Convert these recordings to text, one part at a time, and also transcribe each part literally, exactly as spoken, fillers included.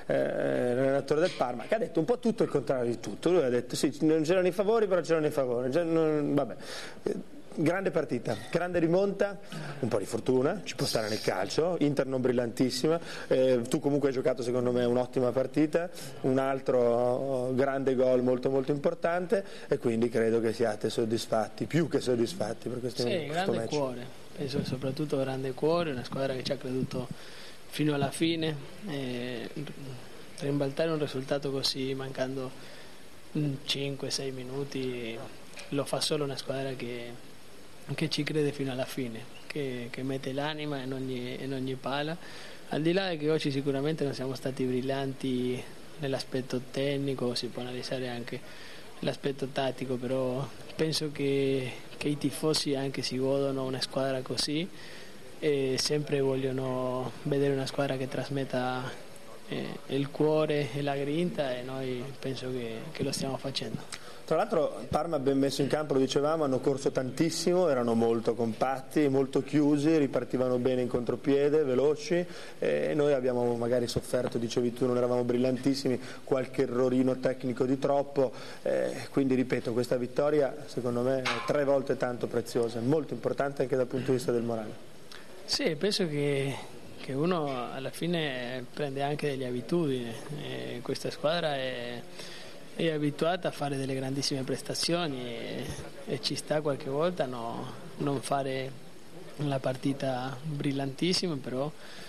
l'allenatore del Parma, che ha detto un po' tutto il contrario di tutto. Lui ha detto sì, non c'erano i favori, però c'erano i favori. Cioè, non, vabbè. Grande partita, grande rimonta, un po' di fortuna, ci può stare nel calcio, Inter non brillantissima, eh, tu comunque hai giocato secondo me un'ottima partita, un altro grande gol molto molto importante e quindi credo che siate soddisfatti, più che soddisfatti per questo, sì, questo grande match. Cuore, penso soprattutto grande cuore, una squadra che ci ha creduto fino alla fine, e rimbaltare un risultato così mancando cinque sei minuti lo fa solo una squadra che che ci crede fino alla fine, che, che mette l'anima in ogni, in ogni pala, al di là che oggi sicuramente non siamo stati brillanti nell'aspetto tecnico, si può analizzare anche l'aspetto tattico, però penso che, che i tifosi anche si godono una squadra così e sempre vogliono vedere una squadra che trasmetta eh, il cuore e la grinta, e noi penso che, che lo stiamo facendo. Tra l'altro Parma ben messo in campo, lo dicevamo, hanno corso tantissimo, erano molto compatti, molto chiusi, ripartivano bene in contropiede, veloci, e noi abbiamo magari sofferto, dicevi tu, non eravamo brillantissimi, qualche errorino tecnico di troppo, eh, quindi ripeto, questa vittoria secondo me è tre volte tanto preziosa, molto importante anche dal punto di vista del morale. Sì, penso che, che uno alla fine prende anche delle abitudini, e questa squadra è è abituata a fare delle grandissime prestazioni e, e ci sta qualche volta no, non fare la partita brillantissima, però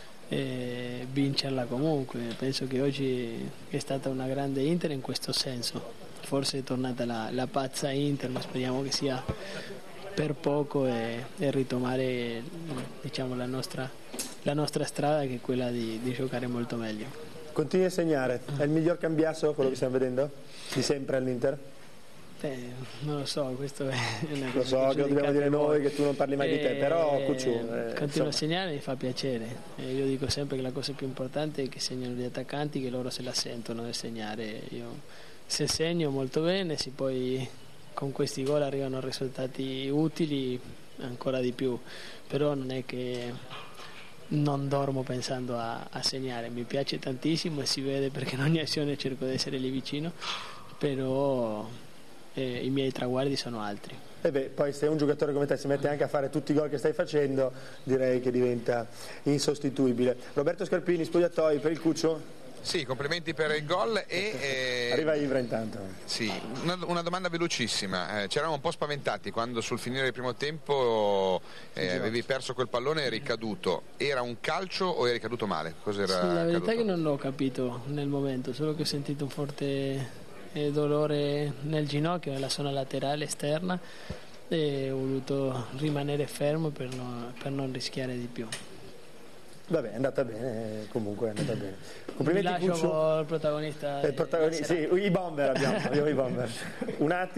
eh, vincerla comunque. Penso che oggi è stata una grande Inter in questo senso, forse è tornata la, la pazza Inter, ma speriamo che sia per poco e, e ritomare diciamo, la, nostra, la nostra strada, che è quella di, di giocare molto meglio. Continui a segnare, è il miglior cambiasso quello che stiamo vedendo? Di sempre all'Inter? Eh, non lo so, questo è una cosa. Lo so che lo dobbiamo dire noi, che tu non parli mai eh, di te, però Cucciù, eh, continuo a segnare, mi fa piacere. Eh, io dico sempre che la cosa più importante è che segnano gli attaccanti, che loro se la sentono nel segnare. Io se segno molto bene, se poi con questi gol arrivano risultati utili ancora di più, però non è che non dormo pensando a, a segnare, mi piace tantissimo e si vede perché in ogni azione cerco di essere lì vicino, però eh, i miei traguardi sono altri. E beh, poi se un giocatore come te si mette anche a fare tutti i gol che stai facendo, direi che diventa insostituibile. Roberto Scarpini, spogliatoi per il Cuccio? Sì, complimenti per il gol e... Eh, Arriva Ivra intanto. Sì, una, una domanda velocissima, eh, c'eravamo un po' spaventati quando sul finire del primo tempo eh, avevi perso quel pallone e eri caduto, era un calcio o eri caduto male? Cos'era sì, la verità caduto? è che non l'ho capito nel momento, solo che ho sentito un forte eh, dolore nel ginocchio, nella zona laterale esterna, e ho voluto rimanere fermo per, no, per non rischiare di più. Vabbè, è andata bene, comunque è andata bene. Complimenti. Mi lascio il protagonista. Il protagonista, sì, i bomber abbiamo, abbiamo i bomber. Un attimo.